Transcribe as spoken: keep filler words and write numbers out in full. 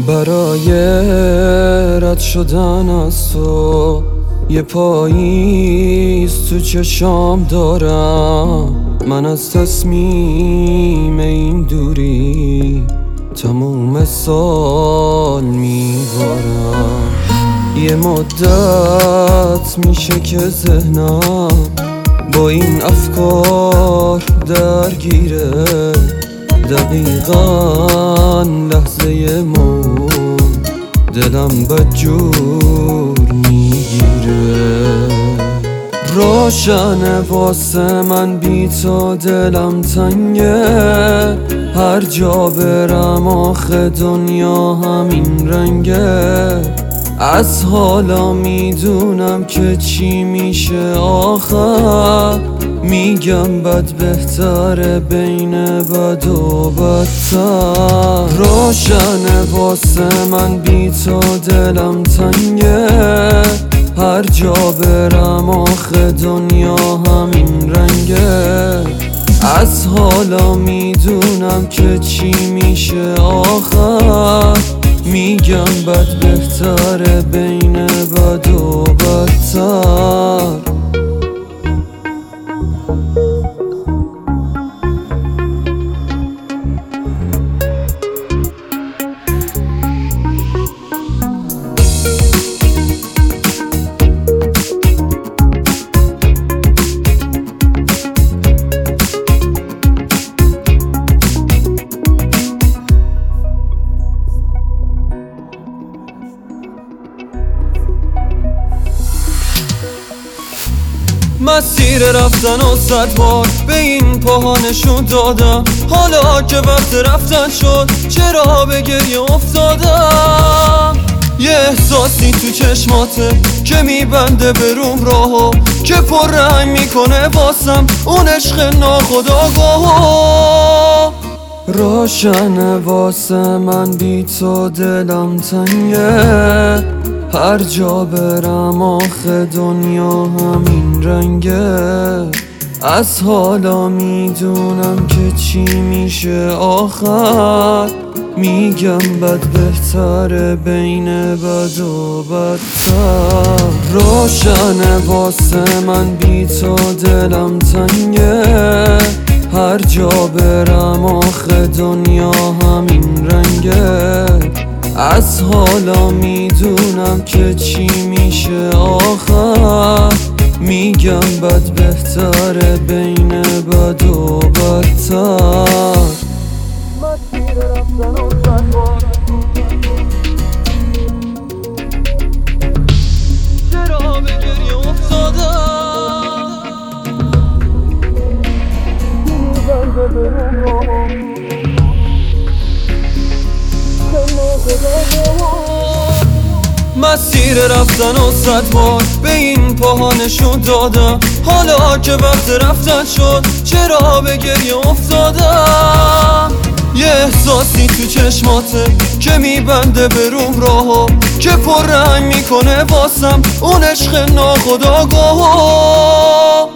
برای رد شدن از تو یه پاییز تو چشام دارم. من از تصمیم این دوری تموم سال میبارم. یه مدت میشه که ذهنم با این افکار درگیره، دقیقاً لحظه موت دلم بدجور میگیره. روشنه واسه من بی تو دلم تنگه، هر جا برم آخه دنیا همین رنگه. از حالا میدونم که چی میشه آخر، میگم بد بهتره بین بد و بدتر. روشنه واسه من بی تو دلم تنگه، هر جا برم آخه دنیا همین رنگه. از حالا میدونم که چی میشه آخر، میگم بد بهتره بین بد و بدتر. مسیر رفتن و صد بار به این پاها نشون دادم، حالا که وقت رفتن شد چرا به گریه افتادم. یه احساسی تو چشماته که میبنده به روم راهو، که پر رنگ میکنه واسم اون عشق ناخودآگاهو. روشنه واسه من بی تو دلم تنگه، هر جا برم آخه دنیا همین رنگه. از حالا میدونم که چی میشه آخر، میگم بد بهتره بین بد و بدتر. روشنه واسه من بی تو دلم تنگه، هر جا برم آخه دنیا همین رنگه. از حالا میدونم که چی میشه آخر، میگم بد بهتره بین بد و بدتر. مسیر رفتن و صد بار چرا به گریه افتادم، میبنده به روم مسیر رفتن و صد بار به این پاها نشون دادم، حالا که وقت رفتن شد چرا به گریه افتادم. یه احساسی تو چشماته که میبنده به روم راهو، که پر رنگ میکنه واسم اون عشق ناخودآگاهو.